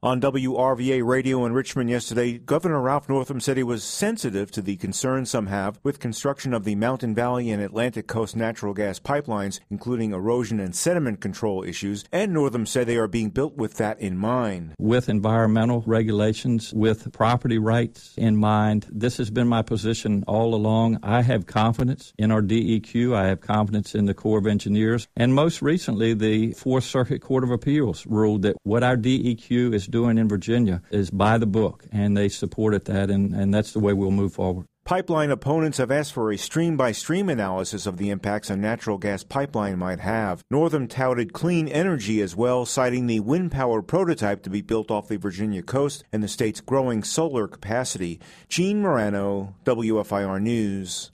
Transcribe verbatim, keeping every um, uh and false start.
On W R V A Radio in Richmond yesterday, Governor Ralph Northam said he was sensitive to the concerns some have with construction of the Mountain Valley and Atlantic Coast natural gas pipelines, including erosion and sediment control issues, and Northam said they are being built with that in mind. With environmental regulations, with property rights in mind, this has been my position all along. I have confidence in our D E Q. I have confidence in the Corps of Engineers. And most recently, the Fourth Circuit Court of Appeals ruled that what our D E Q is doing in Virginia is by the book, and they supported that, and, and that's the way we'll move forward. Pipeline opponents have asked for a stream-by-stream analysis of the impacts a natural gas pipeline might have. Northam touted clean energy as well, citing the wind-powered prototype to be built off the Virginia coast and the state's growing solar capacity. Gene Morano, W F I R News.